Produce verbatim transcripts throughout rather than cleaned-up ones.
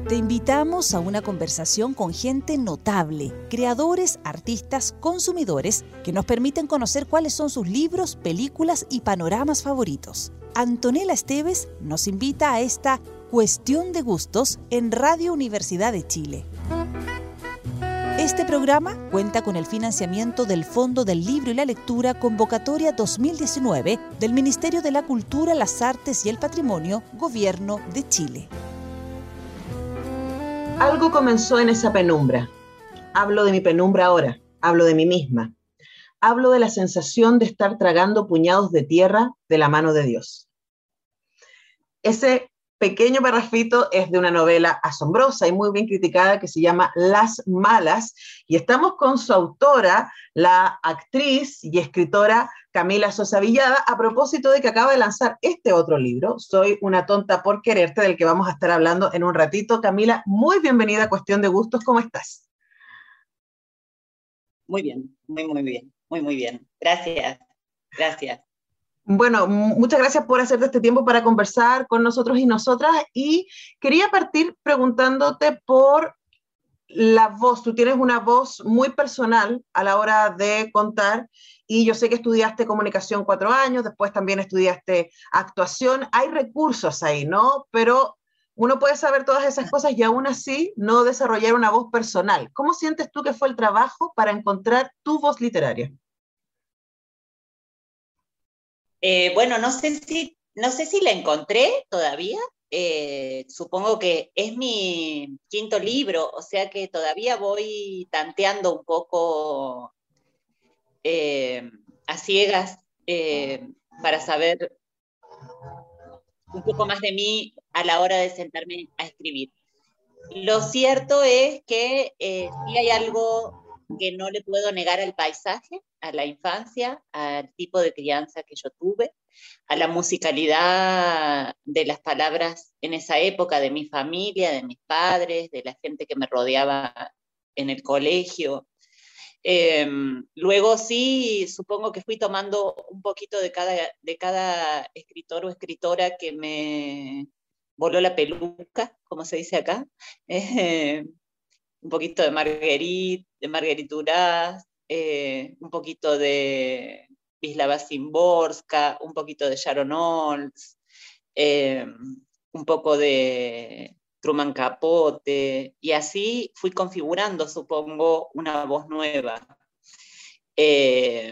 Te invitamos a una conversación con gente notable, creadores, artistas, consumidores, que nos permiten conocer cuáles son sus libros, películas y panoramas favoritos. Antonella Esteves nos invita a esta Cuestión de Gustos en Radio Universidad de Chile. Este programa cuenta con el financiamiento del Fondo del Libro y la Lectura Convocatoria dos mil diecinueve del Ministerio de la Cultura, las Artes y el Patrimonio, Gobierno de Chile. Algo comenzó en esa penumbra. Hablo de mi penumbra ahora, hablo de mí misma. Hablo de la sensación de estar tragando puñados de tierra de la mano de Dios. Ese pequeño parrafito es de una novela asombrosa y muy bien criticada que se llama Las Malas, y estamos con su autora, la actriz y escritora Camila Sosa Villada, a propósito de que acaba de lanzar este otro libro, Soy una tonta por quererte, del que vamos a estar hablando en un ratito. Camila, muy bienvenida a Cuestión de Gustos, ¿cómo estás? Muy bien, muy, muy bien, muy, muy bien. Gracias, gracias. Bueno, muchas gracias por hacerte este tiempo para conversar con nosotros y nosotras, y quería partir preguntándote por la voz. Tú tienes una voz muy personal a la hora de contar, y yo sé que estudiaste comunicación cuatro años, después también estudiaste actuación. Hay recursos ahí, ¿no? Pero uno puede saber todas esas cosas y aún así no desarrollar una voz personal. ¿Cómo sientes tú que fue el trabajo para encontrar tu voz literaria? Eh, bueno, no sé si, no sé si la encontré todavía. Eh, supongo que es mi quinto libro, o sea que todavía voy tanteando un poco eh, a ciegas eh, para saber un poco más de mí a la hora de sentarme a escribir. Lo cierto es que eh, sí hay algo que no le puedo negar al paisaje, a la infancia, al tipo de crianza que yo tuve, a la musicalidad de las palabras en esa época, de mi familia, de mis padres, de la gente que me rodeaba en el colegio. Eh, luego sí, supongo que fui tomando un poquito de cada, de cada escritor o escritora que me voló la peluca, como se dice acá. Eh, un poquito de Marguerite, de Marguerite Duras, eh, un poquito de Wisława Szymborska, un poquito de Sharon Olds, eh, un poco de Truman Capote, y así fui configurando, supongo, una voz nueva. Eh,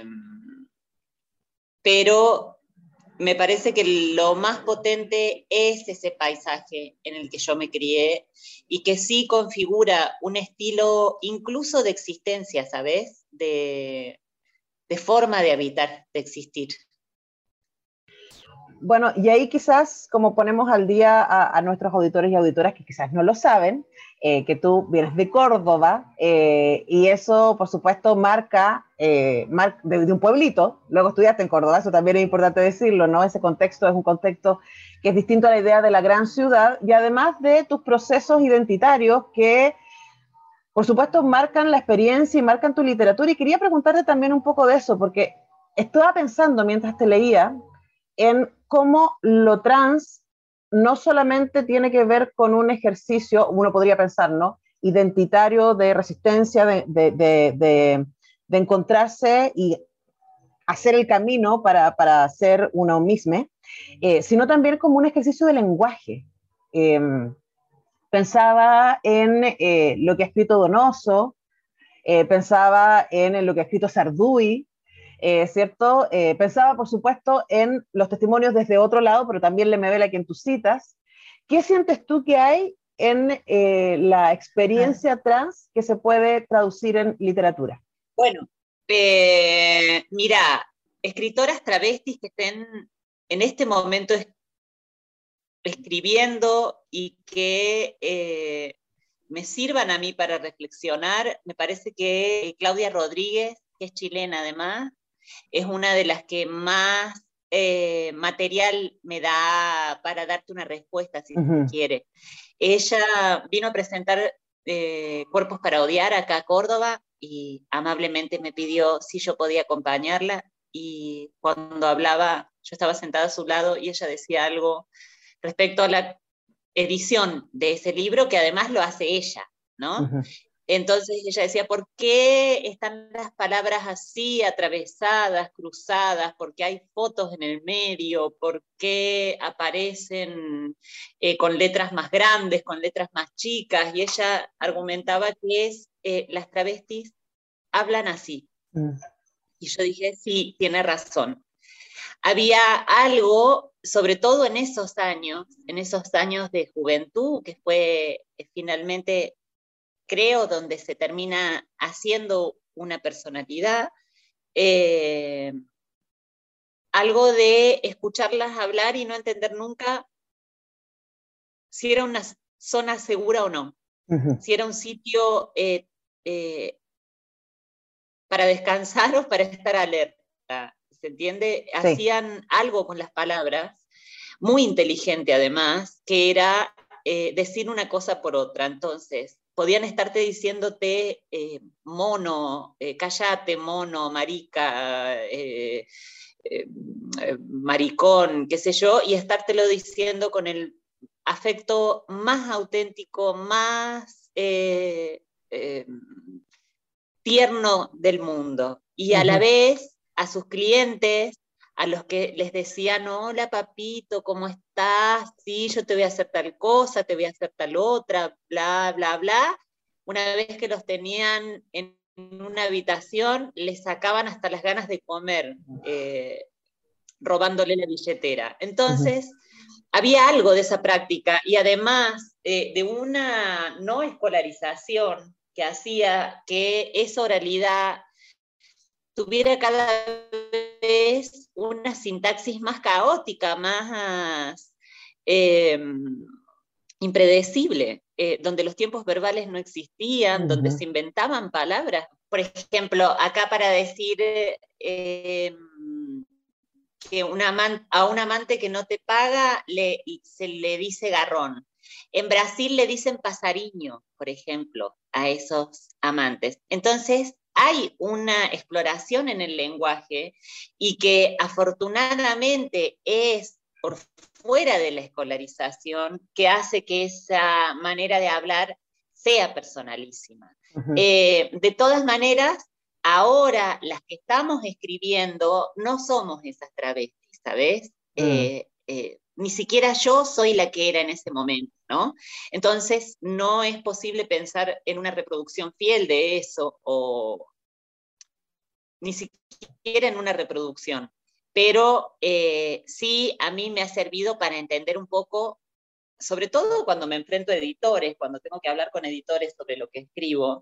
pero me parece que lo más potente es ese paisaje en el que yo me crié y que sí configura un estilo incluso de existencia, ¿sabes? De, de forma de habitar, de existir. Bueno, y ahí quizás, como ponemos al día a, a nuestros auditores y auditoras que quizás no lo saben, eh, que tú vienes de Córdoba, eh, y eso, por supuesto, marca, eh, mar, de, de un pueblito. Luego estudiaste en Córdoba, eso también es importante decirlo, ¿no? Ese contexto es un contexto que es distinto a la idea de la gran ciudad, y además de tus procesos identitarios que, por supuesto, marcan la experiencia y marcan tu literatura. Y quería preguntarte también un poco de eso, porque estaba pensando mientras te leía en cómo lo trans no solamente tiene que ver con un ejercicio, uno podría pensar, ¿no?, identitario, de resistencia, de, de, de, de, de encontrarse y hacer el camino para, para ser uno mismo, eh, sino también como un ejercicio de lenguaje. Eh, pensaba en eh, lo que ha escrito Donoso, eh, pensaba en, en lo que ha escrito Sarduy, Eh, ¿cierto? Eh, pensaba, por supuesto, en los testimonios desde otro lado, pero también Lemebel, a quien tú citas. ¿Qué sientes tú que hay en eh, la experiencia trans que se puede traducir en literatura? Bueno, eh, mira, escritoras travestis que estén en este momento es, escribiendo y que eh, me sirvan a mí para reflexionar, me parece que Claudia Rodríguez, que es chilena además, es una de las que más eh, material me da para darte una respuesta, si uh-huh. se quiere. Ella vino a presentar eh, Cuerpos para Odiar acá a Córdoba y amablemente me pidió si yo podía acompañarla, y cuando hablaba, yo estaba sentada a su lado y ella decía algo respecto a la edición de ese libro, que además lo hace ella, ¿no? Ujú. Entonces ella decía, ¿por qué están las palabras así, atravesadas, cruzadas? ¿Por qué hay fotos en el medio? ¿Por qué aparecen eh, con letras más grandes, con letras más chicas? Y ella argumentaba que es, eh, las travestis hablan así. Mm. Y yo dije, sí, tiene razón. Había algo, sobre todo en esos años, en esos años de juventud, que fue eh, finalmente, creo, donde se termina haciendo una personalidad, eh, algo de escucharlas hablar y no entender nunca si era una zona segura o no, Ujú. si era un sitio eh, eh, para descansar o para estar alerta, ¿se entiende? Sí. Hacían algo con las palabras, muy inteligente además, que era eh, decir una cosa por otra. Entonces, podían estarte diciéndote eh, mono, eh, cállate, mono, marica, eh, eh, maricón, qué sé yo, y estártelo diciendo con el afecto más auténtico, más eh, eh, tierno del mundo. Y a la Ujú. vez, a sus clientes, a los que les decían, hola papito, ¿cómo estás? Sí, yo te voy a hacer tal cosa, te voy a hacer tal otra, bla, bla, bla. Una vez que los tenían en una habitación, les sacaban hasta las ganas de comer, eh, robándole la billetera. Ujú. Entonces, había algo de esa práctica y además eh, de una no escolarización que hacía que esa oralidad tuviera cada vez una sintaxis más caótica, más eh, impredecible, eh, donde los tiempos verbales no existían, donde Ujú. se inventaban palabras. Por ejemplo, acá para decir eh, que un amante, a un amante que no te paga le, se le dice garrón. En Brasil le dicen pasariño, por ejemplo, a esos amantes. Entonces, hay una exploración en el lenguaje y que afortunadamente es por fuera de la escolarización que hace que esa manera de hablar sea personalísima. Ujú. Eh, de todas maneras, ahora las que estamos escribiendo no somos esas travestis, ¿sabes? Mm. Eh, eh, ni siquiera yo soy la que era en ese momento, ¿no? Entonces no es posible pensar en una reproducción fiel de eso, o ni siquiera en una reproducción. Pero eh, sí, a mí me ha servido para entender un poco, sobre todo cuando me enfrento a editores, cuando tengo que hablar con editores sobre lo que escribo,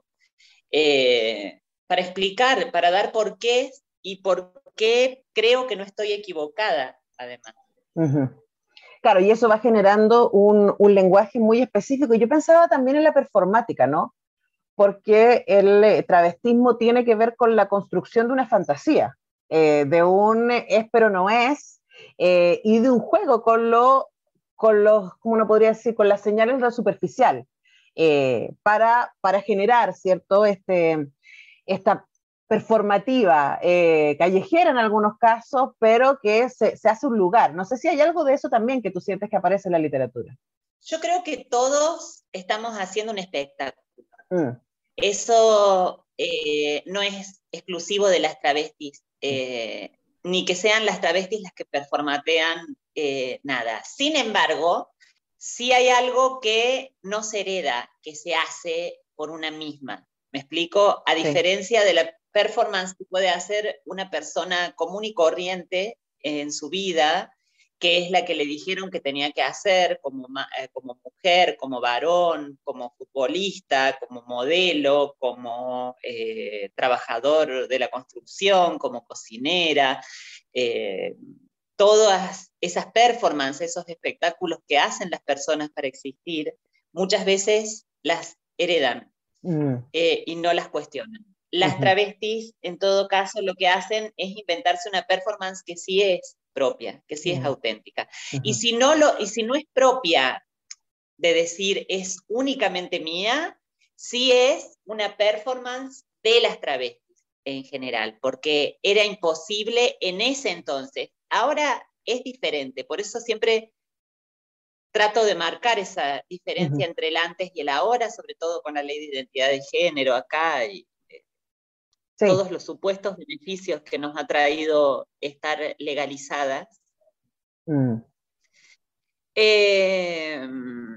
eh, para explicar, para dar por qué y por qué creo que no estoy equivocada, además. Ujú. Claro, y eso va generando un, un lenguaje muy específico. Y yo pensaba también en la performática, ¿no? Porque el eh, travestismo tiene que ver con la construcción de una fantasía, eh, de un es pero no es, eh, y de un juego con, lo, con los, ¿cómo uno podría decir?, con las señales de lo superficial, eh, para, para generar, ¿cierto?, este, esta performativa, eh, callejera en algunos casos, pero que se, se hace un lugar. No sé si hay algo de eso también que tú sientes que aparece en la literatura. Yo creo que todos estamos haciendo un espectáculo. Mm. Eso eh, no es exclusivo de las travestis, eh, ni que sean las travestis las que performatean eh, nada. Sin embargo, sí hay algo que no se hereda, que se hace por una misma. ¿Me explico? A Sí. diferencia de la performance que puede hacer una persona común y corriente en su vida, que es la que le dijeron que tenía que hacer como, eh, como mujer, como varón, como futbolista, como modelo, como eh, trabajador de la construcción, como cocinera. Eh, todas esas performances, esos espectáculos que hacen las personas para existir, muchas veces las heredan Mm. eh, y no las cuestionan. Las Uh-huh. travestis, en todo caso, lo que hacen es inventarse una performance que sí es propia, que sí es Mm. auténtica. Y Uh-huh. si no, lo, y si no es propia de decir es únicamente mía, sí es una performance de las travestis en general, porque era imposible en ese entonces. Ahora es diferente, por eso siempre trato de marcar esa diferencia Ujú. entre el antes y el ahora, sobre todo con la ley de identidad de género acá y eh, Sí. todos los supuestos beneficios que nos ha traído estar legalizadas. Mm. Eh,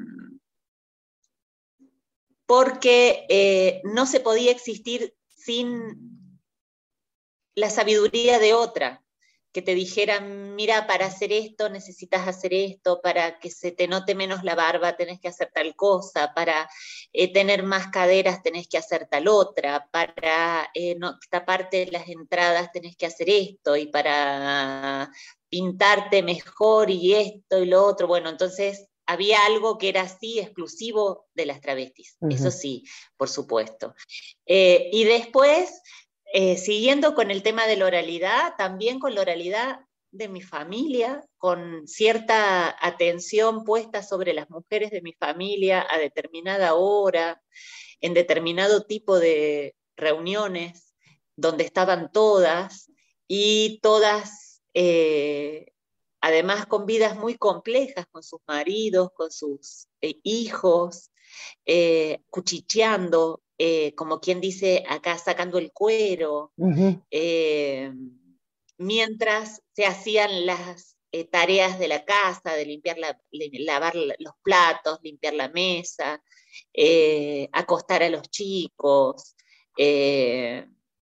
porque eh, no se podía existir sin la sabiduría de otra, que te dijeran, mira, para hacer esto necesitas hacer esto, para que se te note menos la barba tenés que hacer tal cosa, para eh, tener más caderas tenés que hacer tal otra, para eh, no, taparte las entradas tenés que hacer esto, y para pintarte mejor y esto y lo otro. Bueno, entonces había algo que era así, exclusivo de las travestis, Uh-huh. eso sí, por supuesto. Eh, y después... Eh, siguiendo con el tema de la oralidad, también con la oralidad de mi familia, con cierta atención puesta sobre las mujeres de mi familia a determinada hora, en determinado tipo de reuniones, donde estaban todas, y todas, eh, además con vidas muy complejas, con sus maridos, con sus eh, hijos, eh, cuchicheando, eh, como quien dice acá, sacando el cuero, Uh-huh. eh, mientras se hacían las eh, tareas de la casa, de limpiar la, lavar los platos, limpiar la mesa, eh, acostar a los chicos. Eh,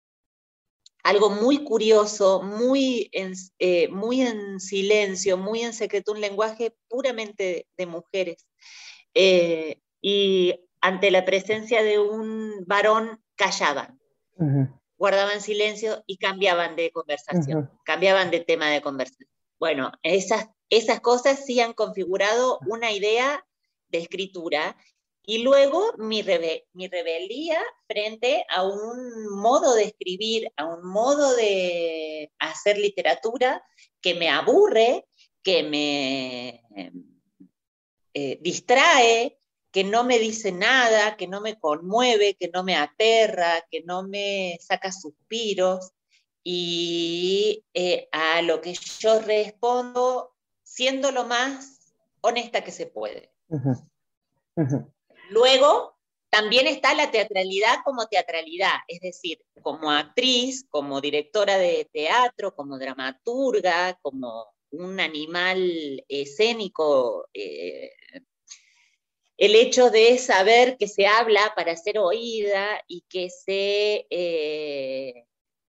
algo muy curioso, muy en, eh, muy en silencio, muy en secreto, un lenguaje puramente de, de mujeres. Eh, y ante la presencia de un varón callaban, uh-huh. guardaban silencio y cambiaban de conversación, uh-huh. cambiaban de tema de conversación. Bueno, esas, esas cosas sí han configurado una idea de escritura, y luego mi, rebe mi rebeldía frente a un modo de escribir, a un modo de hacer literatura que me aburre, que me eh, distrae, que no me dice nada, que no me conmueve, que no me aterra, que no me saca suspiros, y eh, a lo que yo respondo siendo lo más honesta que se puede. Uh-huh. Uh-huh. Luego, también está la teatralidad como teatralidad, es decir, como actriz, como directora de teatro, como dramaturga, como un animal escénico, eh, el hecho de saber que se habla para ser oída y que se eh,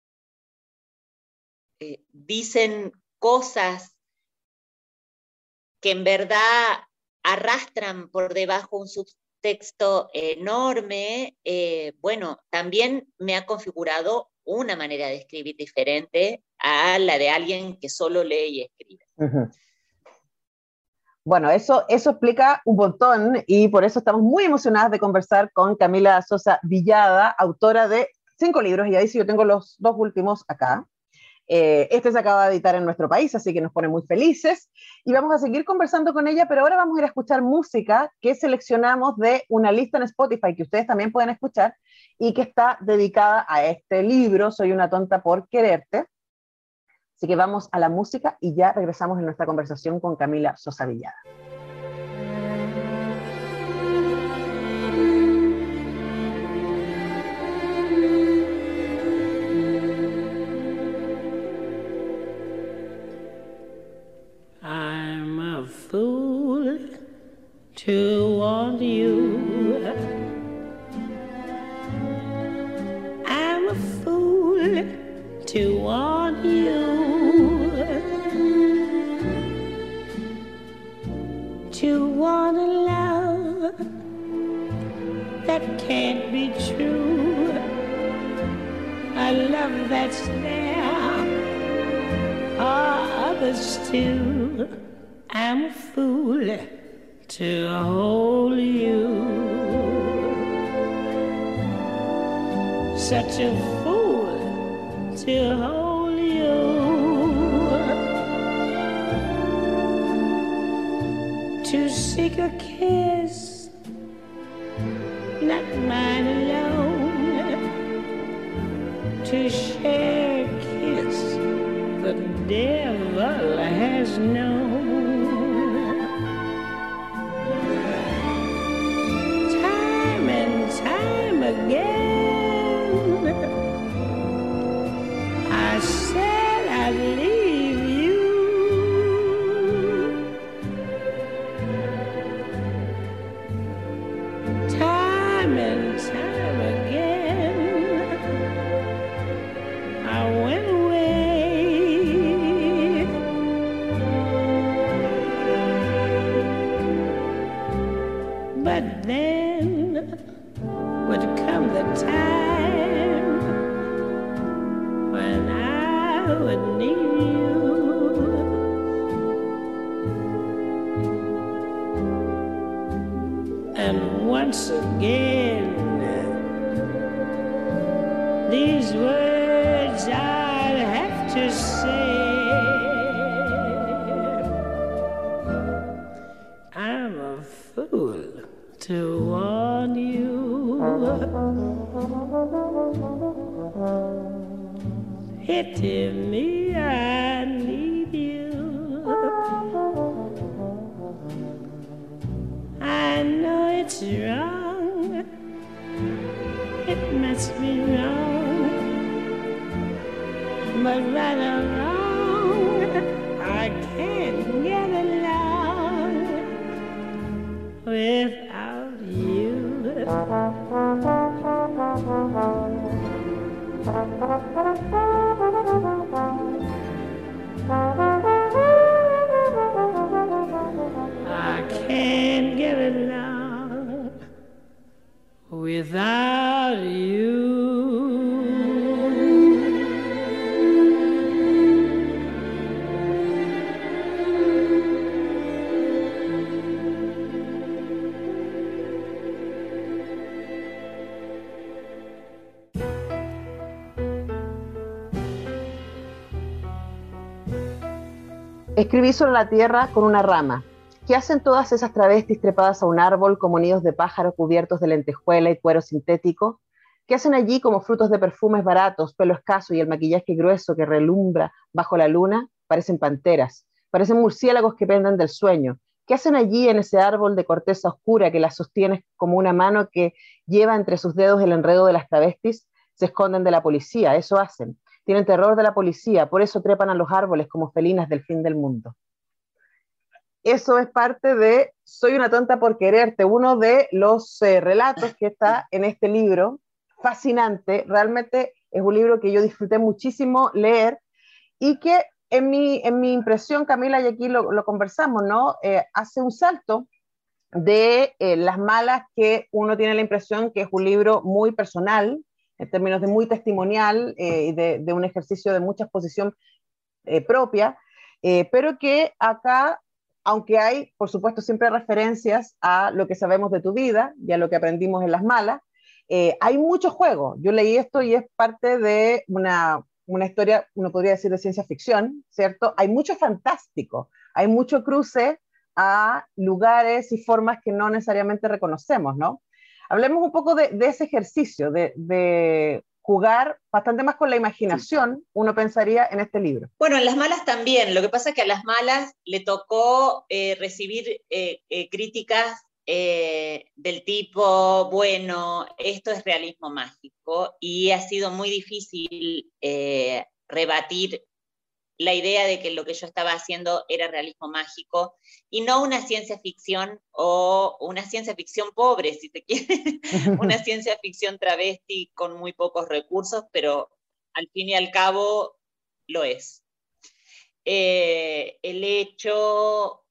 eh, dicen cosas que en verdad arrastran por debajo un subtexto enorme, eh, bueno, también me ha configurado una manera de escribir diferente a la de alguien que solo lee y escribe. Uh-huh. Bueno, eso, eso explica un montón, y por eso estamos muy emocionadas de conversar con Camila Sosa Villada, autora de cinco libros, y ahí sí yo tengo los dos últimos acá. Eh, este se acaba de editar en nuestro país, así que nos pone muy felices, y vamos a seguir conversando con ella, pero ahora vamos a ir a escuchar música que seleccionamos de una lista en Spotify que ustedes también pueden escuchar y que está dedicada a este libro, Soy una tonta por quererte. Así que vamos a la música y ya regresamos en nuestra conversación con Camila Sosa Villada. I'm a fool to want you. I'm a fool to want you. To want a love that can't be true, a love that's there for others too. I'm a fool to hold you, such a fool to hold you. To seek a kiss, not mine alone. To share a kiss the devil has known. again. I said I'd leave you. Time and time again, I went away. But then would come the time when I would need you. And once again, these words I'd have to say. I'm a fool to warn you. Pity me, I need you. I know it's wrong. It must be wrong. But right or wrong, I can't get along without you. I can't get along without you. Escribí sobre la tierra con una rama. ¿Qué hacen todas esas travestis trepadas a un árbol como nidos de pájaro cubiertos de lentejuela y cuero sintético? ¿Qué hacen allí como frutos de perfumes baratos, pelo escaso y el maquillaje grueso que relumbra bajo la luna? Parecen panteras, parecen murciélagos que penden del sueño. ¿Qué hacen allí en ese árbol de corteza oscura que las sostiene como una mano que lleva entre sus dedos el enredo de las travestis? Se esconden de la policía, eso hacen. Tienen terror de la policía, por eso trepan a los árboles como felinas del fin del mundo. Eso es parte de Soy una tonta por quererte, uno de los eh, relatos que está en este libro, fascinante. Realmente es un libro que yo disfruté muchísimo leer y que en mi, en mi impresión, Camila, y aquí lo, lo conversamos, ¿no? Eh, hace un salto de eh, Las Malas, que uno tiene la impresión que es un libro muy personal, en términos de muy testimonial eh, y de, de un ejercicio de mucha exposición eh, propia, eh, pero que acá, aunque hay, por supuesto, siempre referencias a lo que sabemos de tu vida y a lo que aprendimos en Las Malas, eh, hay mucho juego. Yo leí esto y es parte de una, una historia, uno podría decir, de ciencia ficción, ¿cierto? Hay mucho fantástico, hay mucho cruce a lugares y formas que no necesariamente reconocemos, ¿no? Hablemos un poco de, de ese ejercicio, de, de jugar bastante más con la imaginación, uno pensaría, en este libro. Bueno, en Las Malas también. Lo que pasa es que a Las Malas le tocó eh, recibir eh, eh, críticas eh, del tipo, bueno, esto es realismo mágico, y ha sido muy difícil eh, rebatir la idea de que lo que yo estaba haciendo era realismo mágico y no una ciencia ficción o una ciencia ficción pobre, si se quiere, una ciencia ficción travesti con muy pocos recursos, pero al fin y al cabo lo es. Eh, el hecho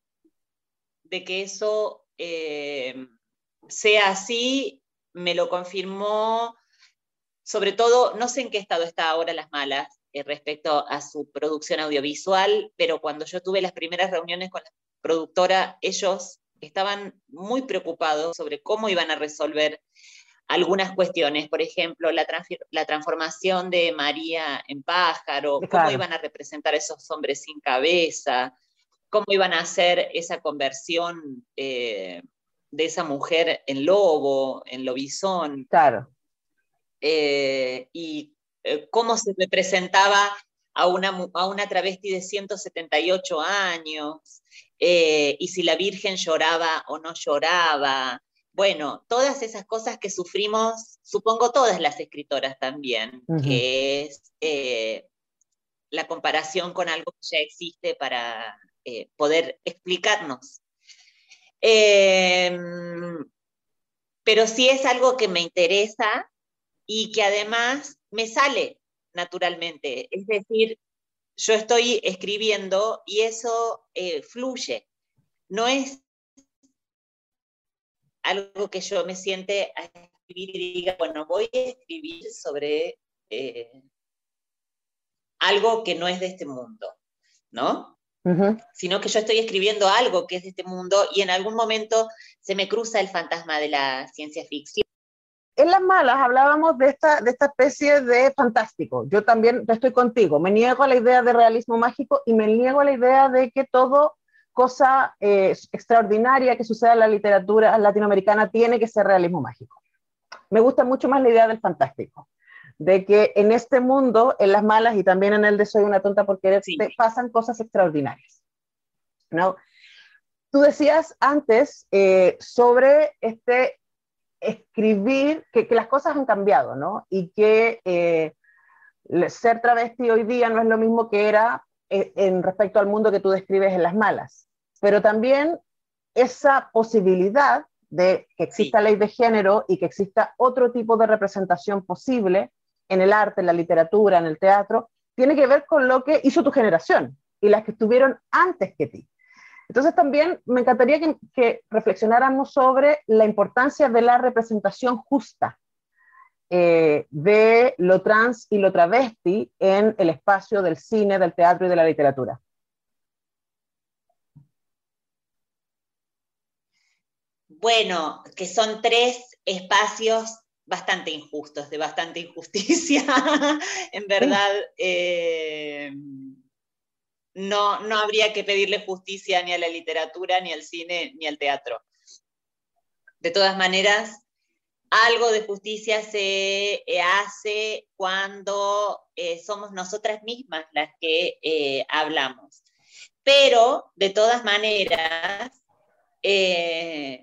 de que eso eh, sea así me lo confirmó, sobre todo, no sé en qué estado está ahora Las Malas, Eh, respecto a su producción audiovisual, pero cuando yo tuve las primeras reuniones con la productora, ellos estaban muy preocupados sobre cómo iban a resolver algunas cuestiones, por ejemplo, la, la transformación de María en pájaro, claro. Cómo iban a representar a esos hombres sin cabeza, cómo iban a hacer esa conversión eh, de esa mujer en lobo, en lobizón. Claro. Eh, y cómo se representaba a una, a una travesti de ciento setenta y ocho años, eh, y si la Virgen lloraba o no lloraba, bueno, todas esas cosas que sufrimos, supongo todas las escritoras también, uh-huh. que es eh, la comparación con algo que ya existe para eh, poder explicarnos. Eh, pero sí es algo que me interesa y que además me sale naturalmente. Es decir, yo estoy escribiendo y eso eh, fluye. No es algo que yo me siente a escribir y diga, bueno, voy a escribir sobre eh, algo que no es de este mundo, ¿no? Uh-huh. Sino que yo estoy escribiendo algo que es de este mundo y en algún momento se me cruza el fantasma de la ciencia ficción. En Las Malas hablábamos de esta, de esta especie de fantástico. Yo también estoy contigo, me niego a la idea de realismo mágico y me niego a la idea de que todo cosa eh, extraordinaria que suceda en la literatura latinoamericana tiene que ser realismo mágico. Me gusta mucho más la idea del fantástico, de que en este mundo, en Las Malas y también en el de Soy una tonta por quererte, sí. pasan cosas extraordinarias, ¿no? Tú decías antes eh, sobre este escribir, que, que las cosas han cambiado, ¿no? Y que eh, ser travesti hoy día no es lo mismo que era eh, en respecto al mundo que tú describes en Las Malas. Pero también esa posibilidad de que exista sí. ley de género y que exista otro tipo de representación posible en el arte, en la literatura, en el teatro, tiene que ver con lo que hizo tu generación y las que estuvieron antes que ti. Entonces también me encantaría que, que reflexionáramos sobre la importancia de la representación justa eh, de lo trans y lo travesti en el espacio del cine, del teatro y de la literatura. Bueno, que son tres espacios bastante injustos, de bastante injusticia, en verdad. Sí. Eh, no, no habría que pedirle justicia ni a la literatura, ni al cine, ni al teatro. De todas maneras, algo de justicia se hace cuando eh, somos nosotras mismas las que eh, hablamos. Pero, de todas maneras, eh,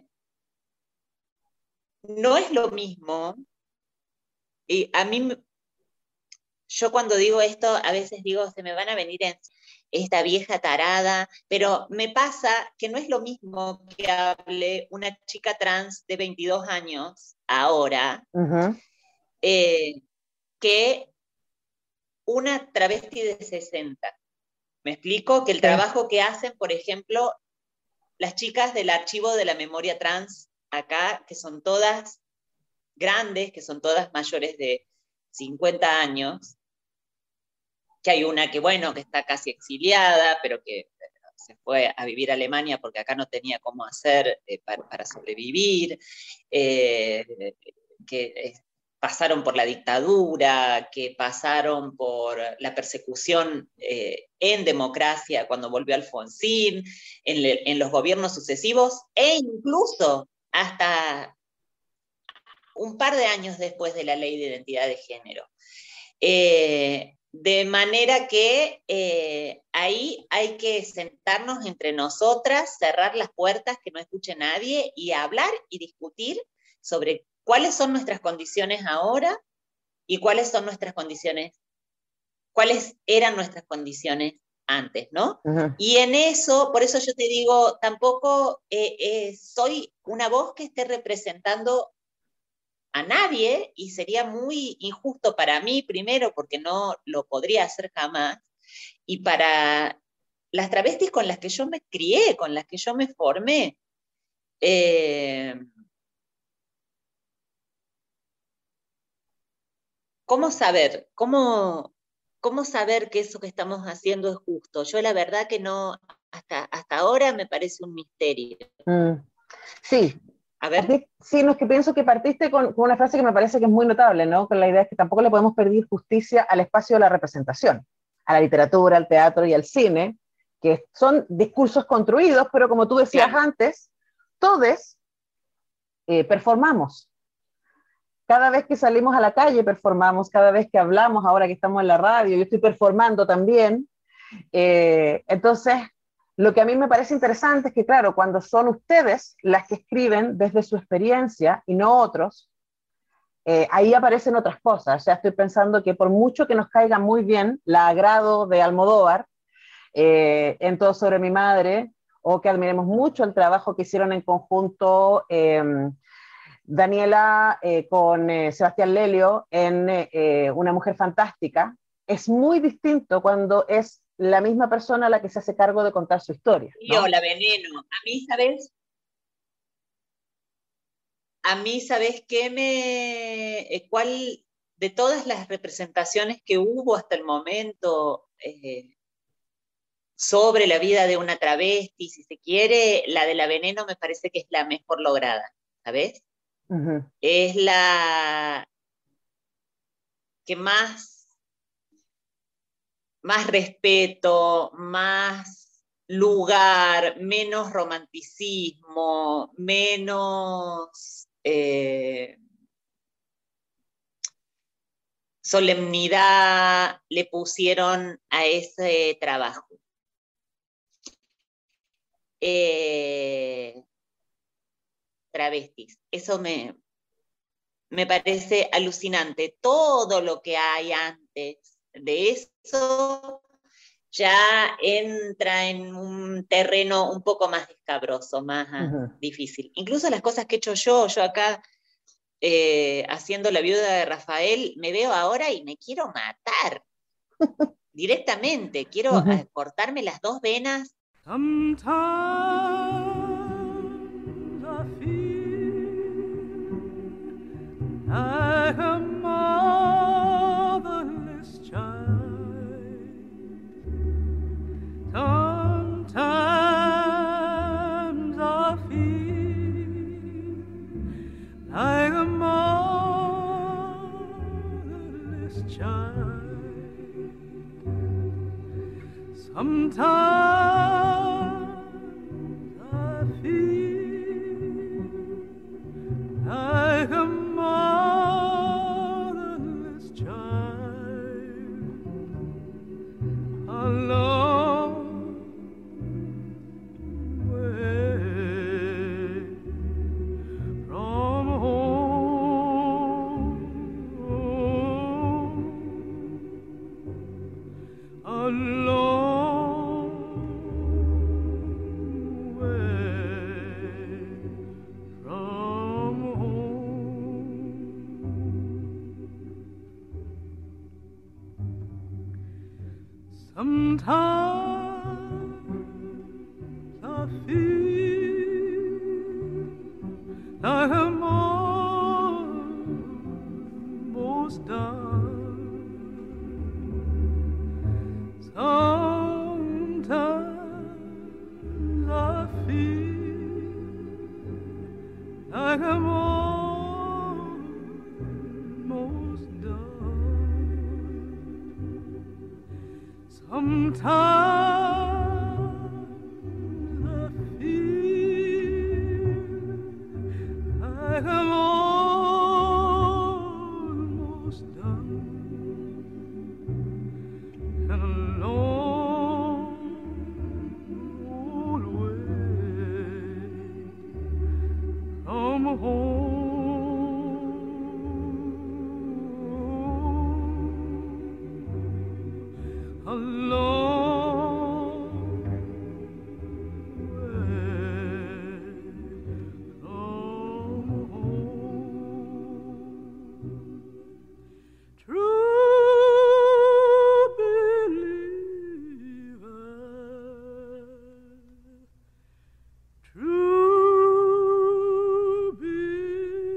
no es lo mismo, y a mí, yo cuando digo esto, a veces digo, se me van a venir en esta vieja tarada, pero me pasa que no es lo mismo que hable una chica trans de veintidós años ahora, uh-huh. eh, que una travesti de sesenta. ¿Me explico? Que el sí. trabajo que hacen, por ejemplo, las chicas del archivo de la memoria trans acá, que son todas grandes, que son todas mayores de cincuenta años, que hay una que, bueno, que está casi exiliada, pero que se fue a vivir a Alemania porque acá no tenía cómo hacer eh, para, para sobrevivir, eh, que eh, pasaron por la dictadura, que pasaron por la persecución eh, en democracia cuando volvió Alfonsín, en, le, en los gobiernos sucesivos, e incluso hasta un par de años después de la ley de identidad de género. Eh, de manera que eh, ahí hay que sentarnos entre nosotras, cerrar las puertas, que no escuche nadie, y hablar y discutir sobre cuáles son nuestras condiciones ahora y cuáles son nuestras condiciones, cuáles eran nuestras condiciones antes, ¿no? Uh-huh. Y en eso, por eso yo te digo, tampoco eh, eh, soy una voz que esté representando a nadie, y sería muy injusto para mí, primero, porque no lo podría hacer jamás, y para las travestis con las que yo me crié, con las que yo me formé. Eh, ¿Cómo saber? ¿Cómo, ¿Cómo saber que eso que estamos haciendo es justo? Yo la verdad que no, hasta, hasta ahora me parece un misterio. Mm. Sí. A ver. Sí, no, es que pienso que partiste con, con una frase que me parece que es muy notable, ¿no? Con la idea es que tampoco le podemos pedir justicia al espacio de la representación, a la literatura, al teatro y al cine, que son discursos construidos, pero como tú decías claro. antes, todos eh, performamos. Cada vez que salimos a la calle performamos, cada vez que hablamos, ahora que estamos en la radio, yo estoy performando también. Eh, entonces, Lo que a mí me parece interesante es que, claro, cuando son ustedes las que escriben desde su experiencia y no otros, eh, ahí aparecen otras cosas. O sea, estoy pensando que por mucho que nos caiga muy bien La Agrado de Almodóvar, eh, en Todo sobre mi madre, o que admiremos mucho el trabajo que hicieron en conjunto eh, Daniela eh, con eh, Sebastián Lelio en eh, Una mujer fantástica, es muy distinto cuando es la misma persona la que se hace cargo de contar su historia, ¿no? Yo, La Veneno. A mí, ¿sabes? A mí, ¿sabes qué me... eh, cuál de todas las representaciones que hubo hasta el momento eh, sobre la vida de una travesti, si se quiere, la de La Veneno me parece que es la mejor lograda, ¿sabes? Uh-huh. Es la que más, más respeto, más lugar, menos romanticismo, menos eh, solemnidad le pusieron a ese trabajo. Eh, travestis, eso me, me parece alucinante. Todo lo que hay antes de eso ya entra en un terreno un poco más escabroso, más uh-huh. difícil. Incluso las cosas que he hecho yo, yo acá eh, haciendo La viuda de Rafael, me veo ahora y me quiero matar. Directamente, quiero uh-huh. cortarme las dos venas. Sometimes I feel like a motherless child. Sometimes I feel like a motherless child. Sometimes like a motherless child, a long way from home, a long way from sometimes I feel like I'm almost done. Sometimes I feel like I'm almost done. Sometimes I feel like I'm almost done, and a long old way from home. A long way from home. True believer, true believer.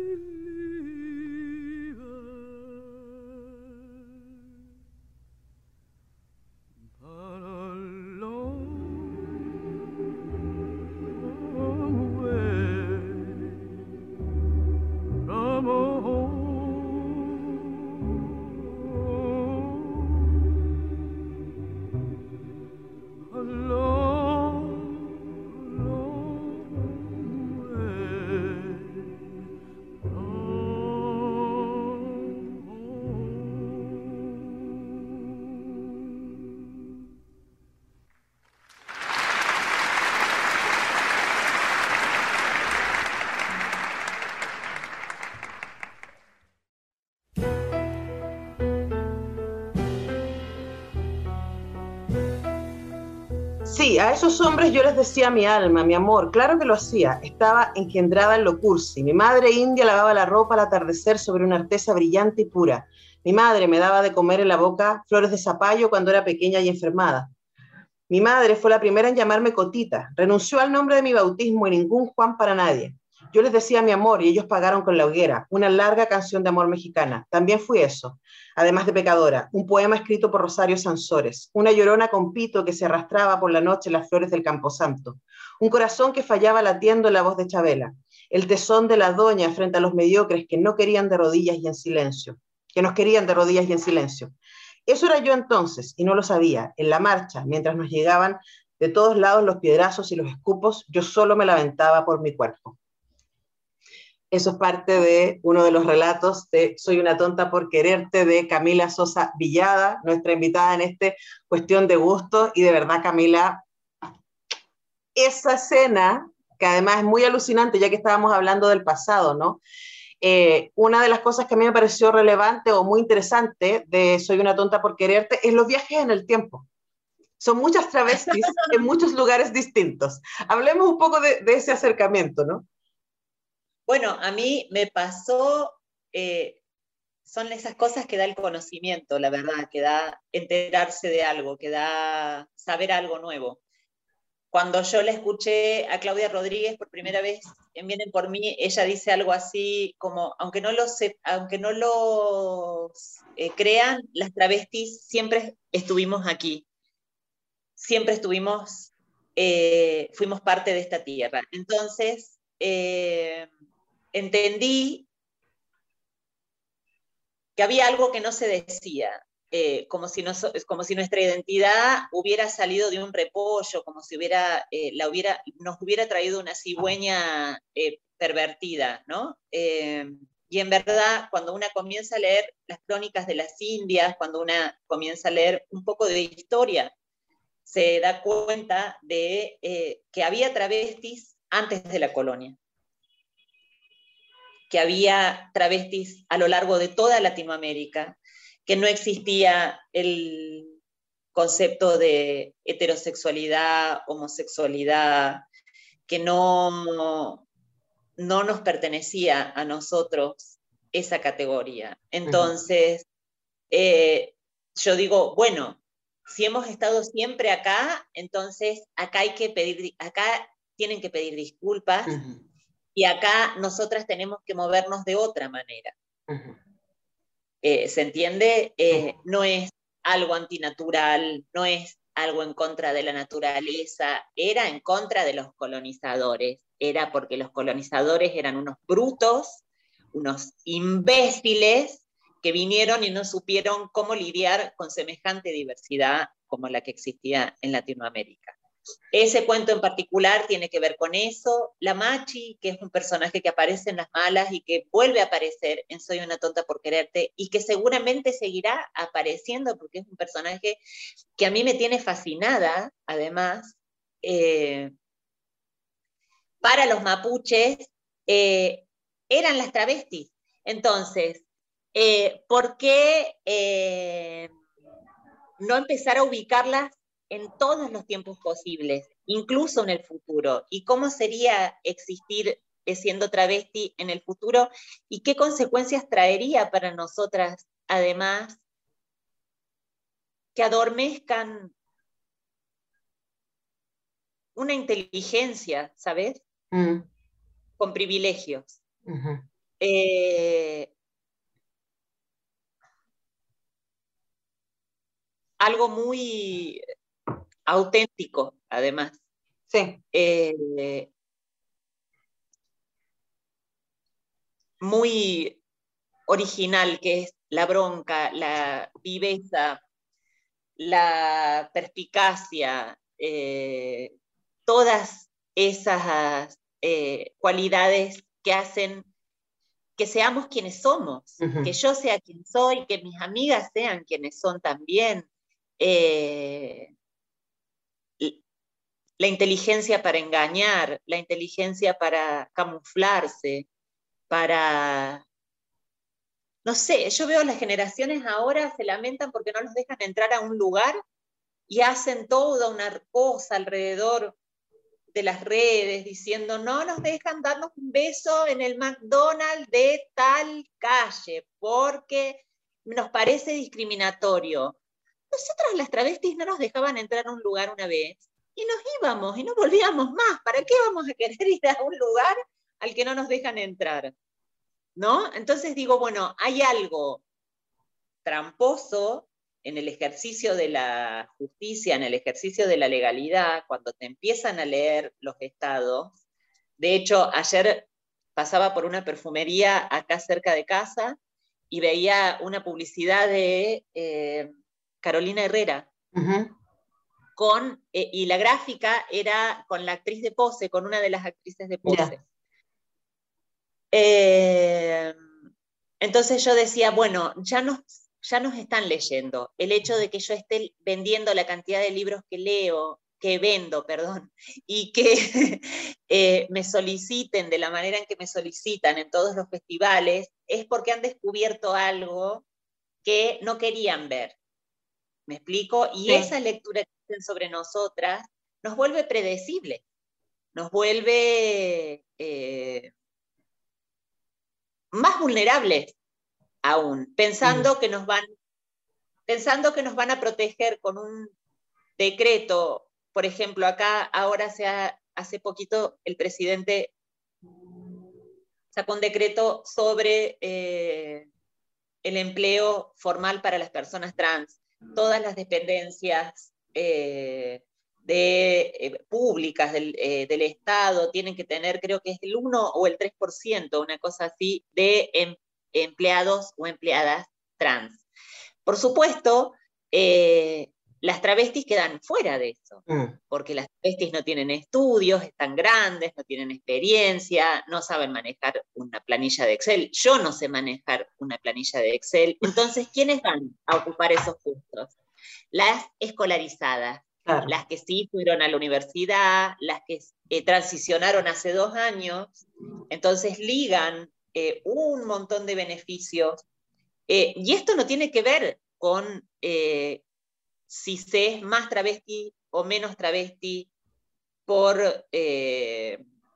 Sí, a esos hombres yo les decía mi alma, mi amor, claro que lo hacía, estaba engendrada en lo cursi. Mi madre india lavaba la ropa al atardecer sobre una artesa brillante y pura. Mi madre me daba de comer en la boca flores de zapallo cuando era pequeña y enfermada. Mi madre fue la primera en llamarme Cotita, renunció al nombre de mi bautismo y ningún Juan para nadie. Yo les decía mi amor y ellos pagaron con la hoguera, una larga canción de amor mexicana. También fui eso, además de pecadora, un poema escrito por Rosario Sansores, una llorona con pito que se arrastraba por la noche en las flores del Camposanto, un corazón que fallaba latiendo en la voz de Chabela, el tesón de la doña frente a los mediocres que no querían de rodillas y en silencio, que nos querían de rodillas y en silencio. Eso era yo entonces, y no lo sabía. En la marcha, mientras nos llegaban de todos lados los piedrazos y los escupos, yo solo me lamentaba por mi cuerpo. Eso es parte de uno de los relatos de Soy una tonta por quererte, de Camila Sosa Villada, nuestra invitada en este Cuestión de Gusto. Y de verdad, Camila, esa escena, que además es muy alucinante, ya que estábamos hablando del pasado, ¿no? Eh, una de las cosas que a mí me pareció relevante o muy interesante de Soy una tonta por quererte es los viajes en el tiempo. Son muchas travestis en muchos lugares distintos. Hablemos un poco de, de ese acercamiento, ¿no? Bueno, a mí me pasó, eh, son esas cosas que da el conocimiento, la verdad, que da enterarse de algo, que da saber algo nuevo. Cuando yo le escuché a Claudia Rodríguez por primera vez en Vienen por mí, ella dice algo así como, aunque no lo, se, aunque no lo eh, crean, las travestis siempre estuvimos aquí, siempre estuvimos, eh, fuimos parte de esta tierra. Entonces, eh, entendí que había algo que no se decía, eh, como, si no, como si nuestra identidad hubiera salido de un repollo, como si hubiera, eh, la hubiera, nos hubiera traído una cigüeña eh, pervertida, ¿no? Eh, y en verdad, cuando una comienza a leer las crónicas de las Indias, cuando una comienza a leer un poco de historia, se da cuenta de eh, que había travestis antes de la colonia, que había travestis a lo largo de toda Latinoamérica, que no existía el concepto de heterosexualidad, homosexualidad, que no, no nos pertenecía a nosotros esa categoría. Entonces, eh, yo digo, bueno, si hemos estado siempre acá, entonces acá hay que pedir, acá tienen que pedir disculpas, uh-huh. Y acá nosotras tenemos que movernos de otra manera. Uh-huh. Eh, ¿Se entiende? Eh, uh-huh. No es algo antinatural, no es algo en contra de la naturaleza, era en contra de los colonizadores, era porque los colonizadores eran unos brutos, unos imbéciles que vinieron y no supieron cómo lidiar con semejante diversidad como la que existía en Latinoamérica. Ese cuento en particular tiene que ver con eso. La Machi, que es un personaje que aparece en Las Malas y que vuelve a aparecer en Soy una tonta por quererte y que seguramente seguirá apareciendo porque es un personaje que a mí me tiene fascinada, además. Eh, para los mapuches eh, eran las travestis. Entonces, eh, ¿por qué eh, no empezar a ubicarlas en todos los tiempos posibles, incluso en el futuro? ¿Y cómo sería existir siendo travesti en el futuro? ¿Y qué consecuencias traería para nosotras, además, que adormezcan una inteligencia, ¿sabes? Mm. Con privilegios. Uh-huh. Eh, algo muy auténtico, además. Sí. Eh, muy original, que es la bronca, la viveza, la perspicacia, eh, todas esas eh, cualidades que hacen que seamos quienes somos, uh-huh. Que yo sea quien soy, que mis amigas sean quienes son también. Eh, la inteligencia para engañar, la inteligencia para camuflarse, para... No sé, yo veo las generaciones ahora se lamentan porque no los dejan entrar a un lugar y hacen toda una cosa alrededor de las redes diciendo no nos dejan darnos un beso en el McDonald's de tal calle porque nos parece discriminatorio. Nosotras las travestis no nos dejaban entrar a un lugar una vez y nos íbamos y no volvíamos más. ¿Para qué vamos a querer ir a un lugar al que no nos dejan entrar? ¿No? Entonces digo, bueno, hay algo tramposo en el ejercicio de la justicia, en el ejercicio de la legalidad, cuando te empiezan a leer los estados. De hecho, ayer pasaba por una perfumería acá cerca de casa y veía una publicidad de eh, Carolina Herrera, uh-huh. con, eh, y la gráfica era con la actriz de Pose, con una de las actrices de Pose. Yeah. Eh, entonces yo decía, bueno, ya nos, ya nos están leyendo. El hecho de que yo esté vendiendo la cantidad de libros que leo, que vendo, perdón, y que eh, me soliciten de la manera en que me solicitan en todos los festivales, es porque han descubierto algo que no querían ver. ¿Me explico? Y sí. Esa lectura que hacen sobre nosotras nos vuelve predecibles, nos vuelve eh, más vulnerables aún, pensando mm. que nos van, pensando que nos van a proteger con un decreto. Por ejemplo, acá ahora se ha, hace poquito el presidente sacó un decreto sobre eh, el empleo formal para las personas trans. Todas las dependencias eh, de, eh, públicas del, eh, del Estado tienen que tener, creo que es el uno o el tres por ciento, una cosa así, de em, empleados o empleadas trans. Por supuesto, eh, las travestis quedan fuera de eso, mm. porque las travestis no tienen estudios, están grandes, no tienen experiencia, no saben manejar una planilla de Excel. Yo no sé manejar una planilla de Excel. Entonces, ¿quiénes van a ocupar esos puestos? Las escolarizadas, claro. Las que sí fueron a la universidad, las que eh, transicionaron hace dos años, entonces ligan eh, un montón de beneficios. Eh, y esto no tiene que ver con eh, si se es más travesti o menos travesti por eh,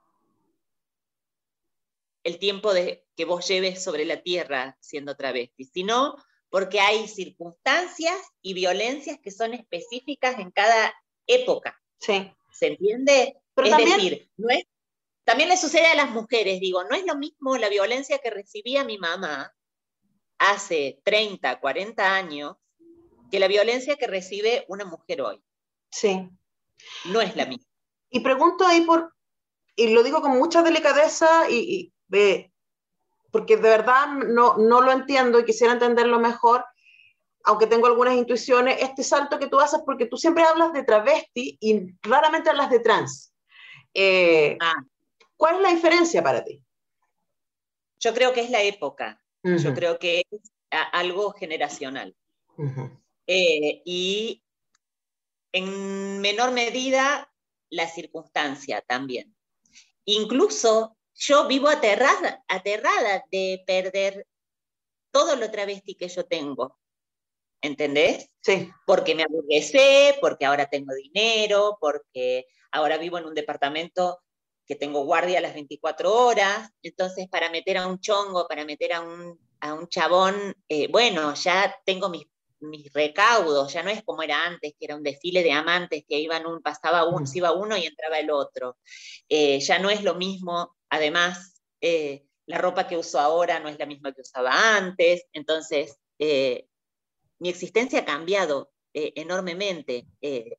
el tiempo de, que vos lleves sobre la tierra siendo travesti, sino porque hay circunstancias y violencias que son específicas en cada época. Sí. ¿Se entiende? Pero es también... decir, no es, también le sucede a las mujeres, digo, no es lo mismo la violencia que recibía mi mamá hace treinta, cuarenta años, que la violencia que recibe una mujer hoy. Sí. No es la misma. Y pregunto ahí por, y lo digo con mucha delicadeza, y, y eh, porque de verdad no, no lo entiendo y quisiera entenderlo mejor, aunque tengo algunas intuiciones, este salto que tú haces, porque tú siempre hablas de travesti y raramente hablas de trans. Eh, ah. ¿Cuál es la diferencia para ti? Yo creo que es la época. Uh-huh. Yo creo que es algo generacional. Uh-huh. Eh, y en menor medida la circunstancia también. Incluso yo vivo aterrada, aterrada de perder todo lo travesti que yo tengo, ¿entendés? Sí. Porque me aburguesé, porque ahora tengo dinero, porque ahora vivo en un departamento que tengo guardia a las veinticuatro horas, entonces para meter a un chongo, para meter a un, a un chabón, eh, bueno, ya tengo mis mis recaudos, ya no es como era antes, que era un desfile de amantes, que iban un, pasaba uno, se iba uno y entraba el otro. Eh, ya no es lo mismo, además, eh, la ropa que uso ahora no es la misma que usaba antes, entonces eh, mi existencia ha cambiado eh, enormemente. Eh.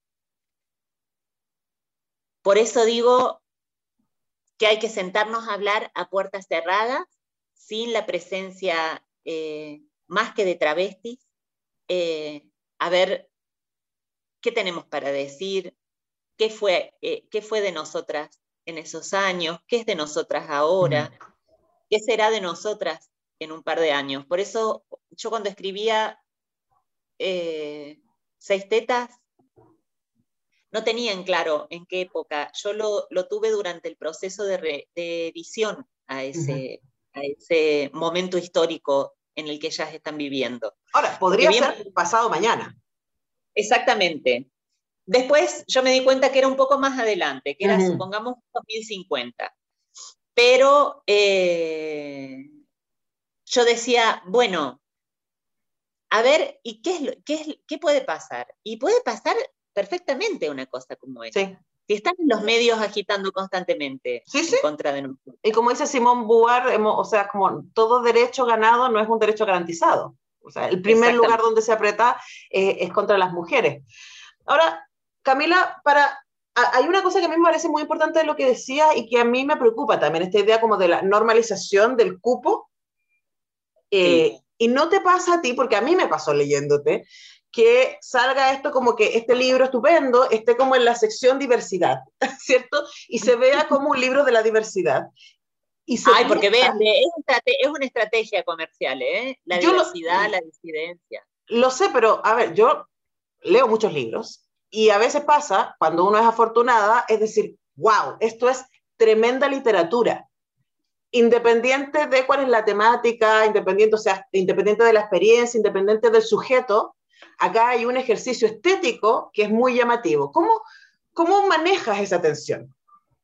Por eso digo que hay que sentarnos a hablar a puertas cerradas, sin la presencia eh, más que de travestis, Eh, a ver qué tenemos para decir, qué fue, eh, qué fue de nosotras en esos años, qué es de nosotras ahora, mm. qué será de nosotras en un par de años. Por eso yo cuando escribía eh, Seis Tetas, no tenía en claro en qué época. Yo lo, lo tuve durante el proceso de, re, de edición a ese, uh-huh. a ese momento histórico en el que ellas están viviendo. Ahora, podría bien, ser pasado mañana. exactamente. Después yo me di cuenta que era un poco más adelante, que era, Ujú. supongamos, dos mil cincuenta. Pero eh, yo decía, bueno, a ver, ¿y qué, es lo- qué, es- qué puede pasar? Y puede pasar perfectamente una cosa como esta. Sí, Si están en los medios agitando constantemente sí, sí. en contra de nosotros. Y como dice Simón Beauvoir, hemos- o sea, como todo derecho ganado no es un derecho garantizado. O sea, el primer lugar Exactamente. donde se aprieta eh, es contra las mujeres. Ahora, Camila, para, a- hay una cosa que a mí me parece muy importante de lo que decía y que a mí me preocupa también, esta idea como de la normalización del cupo. Sí. Eh, y no te pasa a ti, porque a mí me pasó leyéndote, que salga esto como que este libro estupendo esté como en la sección diversidad, ¿cierto? Y se vea como un libro de la diversidad. Y se Ay, porque pierda. vende, es, estrate- es una estrategia comercial, ¿eh? La Yo lo, diversidad, la disidencia. lo sé, pero a ver, yo leo muchos libros y a veces pasa, cuando uno es afortunada, es decir, wow, esto es tremenda literatura. Independiente de cuál es la temática, independiente, o sea, independiente de la experiencia, independiente del sujeto, acá hay un ejercicio estético que es muy llamativo. ¿Cómo, cómo manejas esa tensión?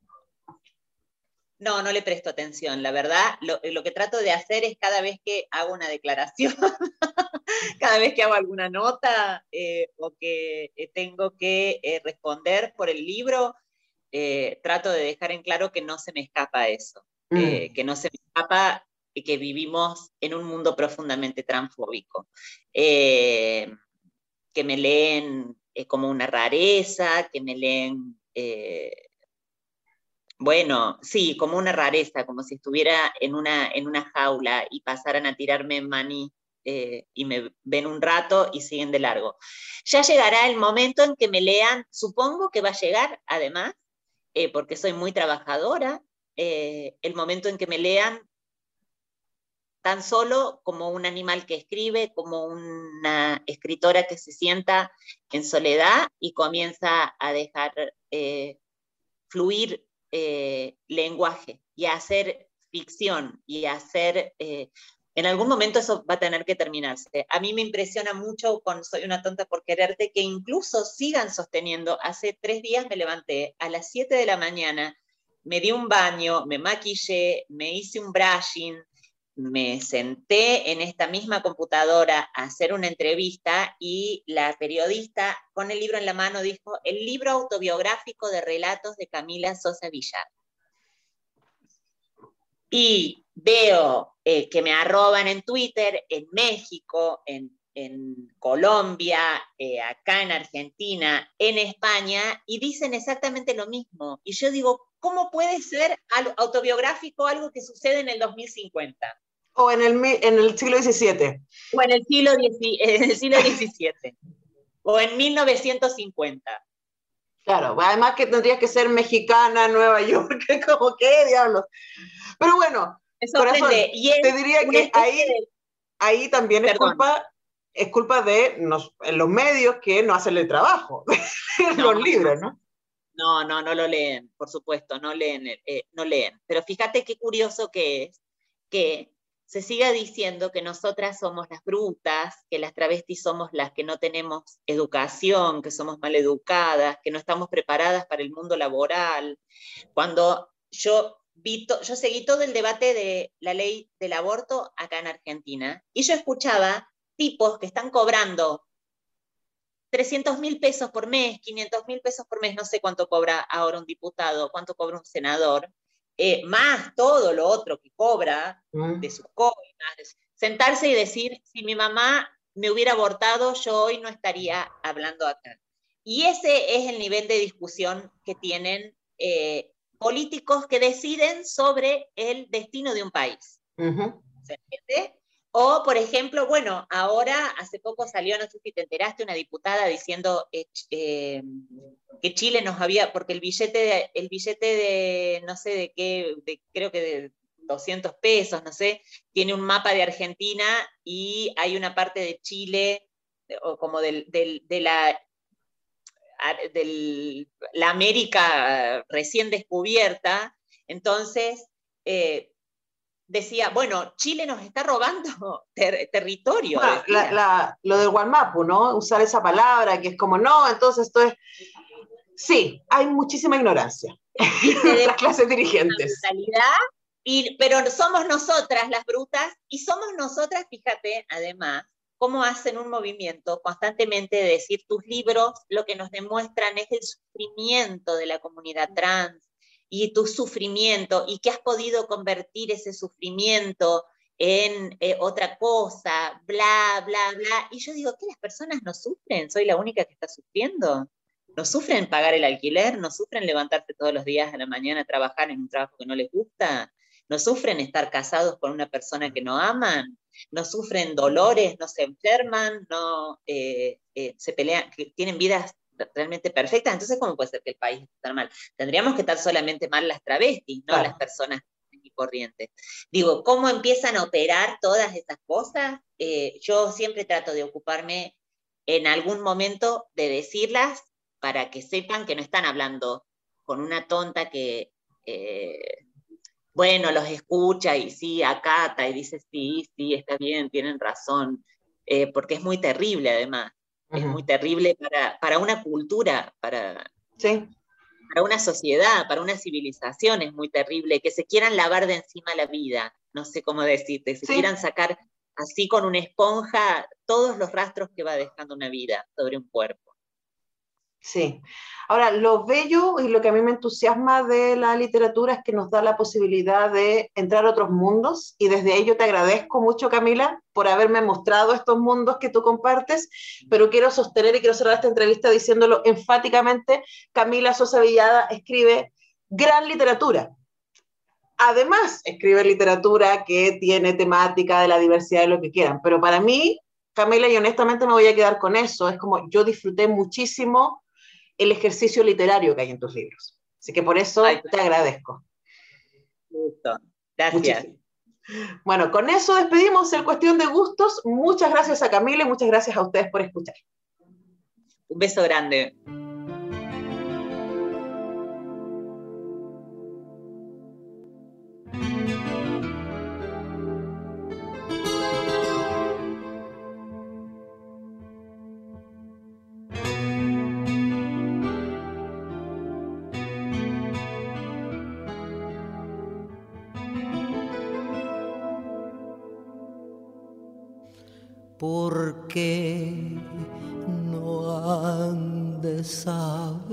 No, no le presto atención, la verdad. Lo, lo que trato de hacer es cada vez que hago una declaración, cada vez que hago alguna nota eh, o que eh, tengo que eh, responder por el libro, eh, trato de dejar en claro que no se me escapa eso, Mm. eh, que no se me escapa y que vivimos en un mundo profundamente transfóbico. Eh, que me leen eh, como una rareza, que me leen, eh, bueno, sí, como una rareza, como si estuviera en una, en una jaula y pasaran a tirarme maní eh, y me ven un rato y siguen de largo. Ya llegará el momento en que me lean, supongo que va a llegar, además, eh, porque soy muy trabajadora, eh, el momento en que me lean tan solo como un animal que escribe, como una escritora que se sienta en soledad y comienza a dejar eh, fluir eh, lenguaje y a hacer ficción y a hacer... Eh, en algún momento eso va a tener que terminarse. A mí me impresiona mucho con Soy una tonta por quererte que incluso sigan sosteniendo. Hace tres días me levanté a las siete de la mañana, me di un baño, me maquillé, me hice un brushing, me senté en esta misma computadora a hacer una entrevista y la periodista con el libro en la mano dijo, el libro autobiográfico de relatos de Camila Sosa Villar. Y veo eh, que me arroban en Twitter, en México, en, en Colombia, eh, acá en Argentina, en España, y dicen exactamente lo mismo. Y yo digo, ¿cómo puede ser autobiográfico algo que sucede en el dos mil cincuenta? O en el, en el siglo diecisiete. O en el siglo, en el siglo diecisiete. O en mil novecientos cincuenta. Claro, además que tendrías que ser mexicana, Nueva York, como qué diablos. Pero bueno, Me corazón, sorprende. Y es te diría una que especie ahí, de... ahí también es Perdón. culpa, es culpa de nos, los medios que no hacen el trabajo, No, los libros, ¿no? No, no, no lo leen, por supuesto, no leen, eh, no leen. Pero fíjate qué curioso que es que se siga diciendo que nosotras somos las brutas, que las travestis somos las que no tenemos educación, que somos maleducadas, que no estamos preparadas para el mundo laboral. Cuando yo vi to, yo seguí todo el debate de la ley del aborto acá en Argentina y yo escuchaba tipos que están cobrando trescientos mil pesos por mes, quinientos mil pesos por mes, no sé cuánto cobra ahora un diputado, cuánto cobra un senador, eh, más todo lo otro que cobra Mm. de sus coimas, sentarse y decir, si mi mamá me hubiera abortado, yo hoy no estaría hablando acá. Y ese es el nivel de discusión que tienen eh, políticos que deciden sobre el destino de un país. Uh-huh. ¿Se entiende? O, por ejemplo, bueno, ahora hace poco salió, no sé si te enteraste, una diputada diciendo eh, eh, que Chile nos había, porque el billete, de, el billete de, no sé de qué, de, creo que de doscientos pesos, no sé, tiene un mapa de Argentina y hay una parte de Chile, o como del, del, de la, de la América recién descubierta, entonces... Eh, decía, bueno, Chile nos está robando ter territorio. Ah, la, la, lo del Gualmapu, ¿no? Usar esa palabra que es como, no, entonces esto es... Sí, hay muchísima ignorancia en las clases dirigentes. Y, pero somos nosotras las brutas, y somos nosotras, fíjate, además, cómo hacen un movimiento constantemente de decir, tus libros lo que nos demuestran es el sufrimiento de la comunidad trans, y tu sufrimiento, y que has podido convertir ese sufrimiento en eh, otra cosa, bla, bla, bla. Y yo digo, ¿qué las personas no sufren? ¿Soy la única que está sufriendo? ¿No sufren pagar el alquiler? ¿No sufren levantarse todos los días a la mañana a trabajar en un trabajo que no les gusta? ¿No sufren estar casados con una persona que no aman? ¿No sufren dolores? ¿No se enferman? ¿No eh, eh, se pelean? Que tienen vidas realmente perfectas. Entonces, ¿cómo puede ser que el país esté tan mal? Tendríamos que estar solamente mal las travestis, no claro. Las personas y corrientes. Digo, ¿cómo empiezan a operar todas esas cosas? Eh, yo siempre trato de ocuparme en algún momento de decirlas para que sepan que no están hablando con una tonta que... Eh, bueno, los escucha y sí, acata y dice, sí, sí, está bien, tienen razón, eh, porque es muy terrible además, uh-huh. Es muy terrible para, para una cultura, para, sí. para una sociedad, para una civilización, es muy terrible que se quieran lavar de encima la vida, no sé cómo decirte, se sí. quieran sacar así con una esponja todos los rastros que va dejando una vida sobre un cuerpo. Sí. Ahora, lo bello y lo que a mí me entusiasma de la literatura es que nos da la posibilidad de entrar a otros mundos, y desde ahí yo te agradezco mucho, Camila, por haberme mostrado estos mundos que tú compartes, pero quiero sostener y quiero cerrar esta entrevista diciéndolo enfáticamente, Camila Sosa Villada escribe gran literatura. Además, escribe literatura que tiene temática de la diversidad de lo que quieran, pero para mí, Camila, y honestamente me voy a quedar con eso, es como yo disfruté muchísimo el ejercicio literario que hay en tus libros. Así que por eso Ay, te agradezco. Gusto. Gracias. Muchísimo. Bueno, con eso despedimos el Cuestión de Gustos. Muchas gracias a Camila y muchas gracias a ustedes por escuchar. Un beso grande. Porque no han de saber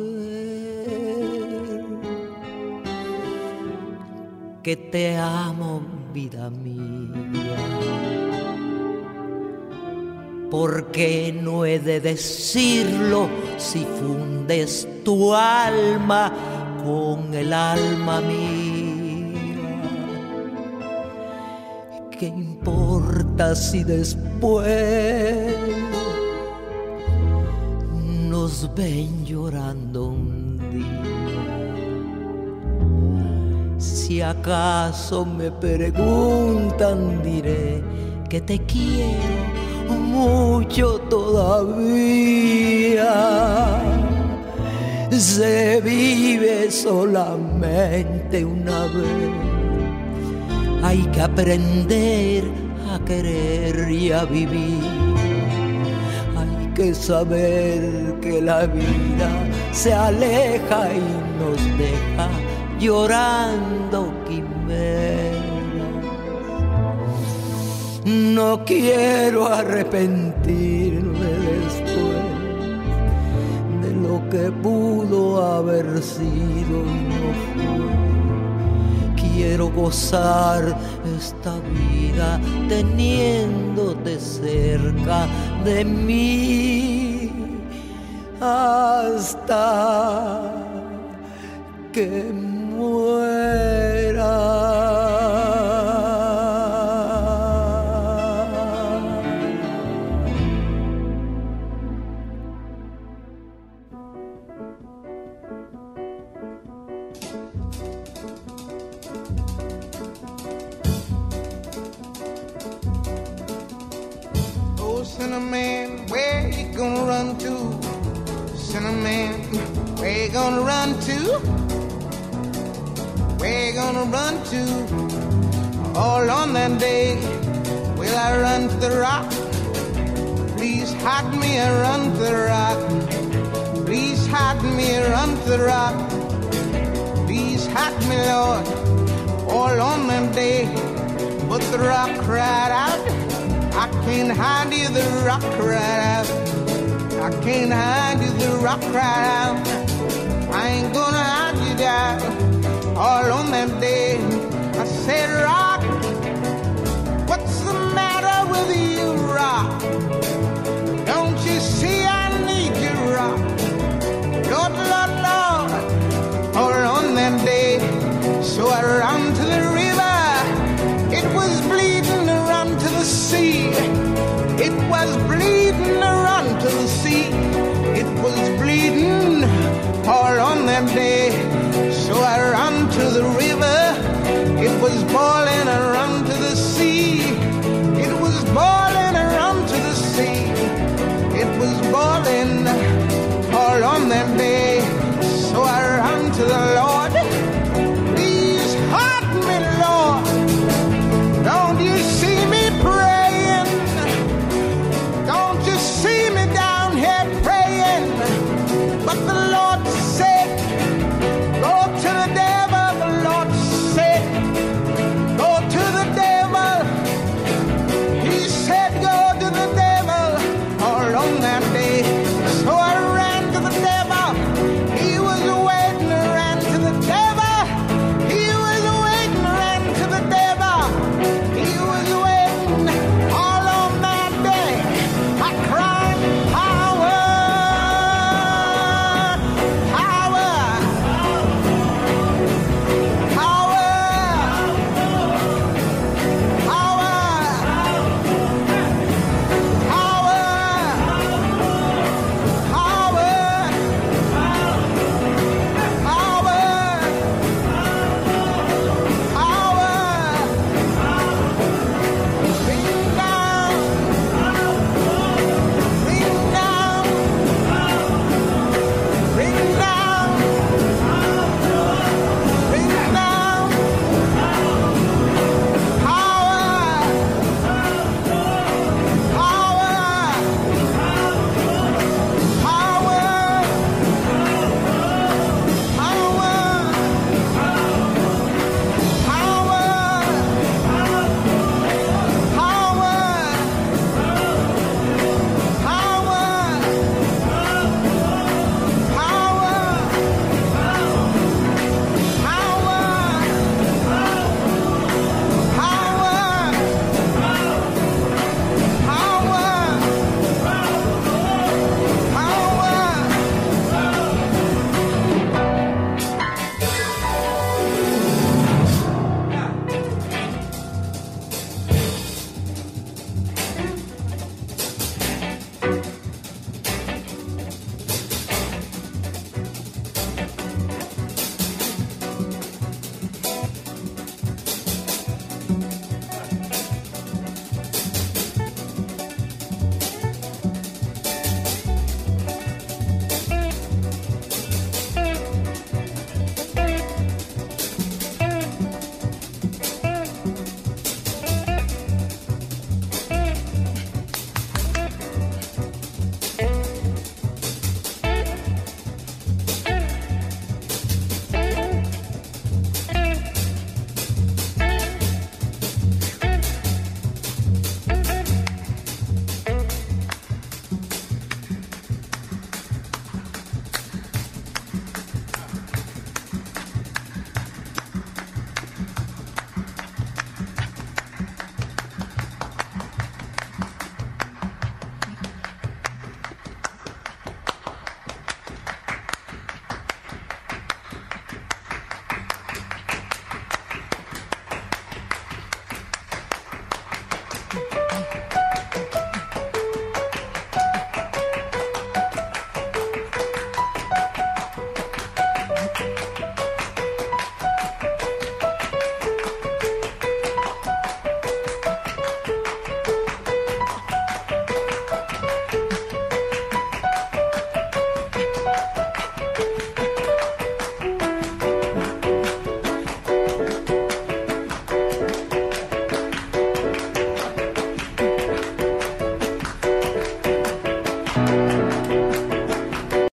que te amo, vida mía, porque no he de decirlo si fundes tu alma con el alma mía. ¿Qué importa si después nos ven llorando un día? Si acaso me preguntan, diré que te quiero mucho todavía. Se vive solamente una vez. Hay que aprender a querer y a vivir. Hay que saber que la vida se aleja y nos deja llorando quimeras. No quiero arrepentirme después de lo que pudo haber sido y no fue. Quiero gozar esta vida teniéndote cerca de mí hasta que muera. Cinnamon, where you gonna run to? Cinnamon, where you gonna run to? Where you gonna run to? all on that day. Will I run to the rock? Please hide me and run to the rock. Please hide me and run to the rock. Please hide me, Lord, all on that day. But the rock cried out, I can't hide you, the rock cried out. I can't hide you, the rock cried out. I ain't gonna hide you down all on that day. I said, rock.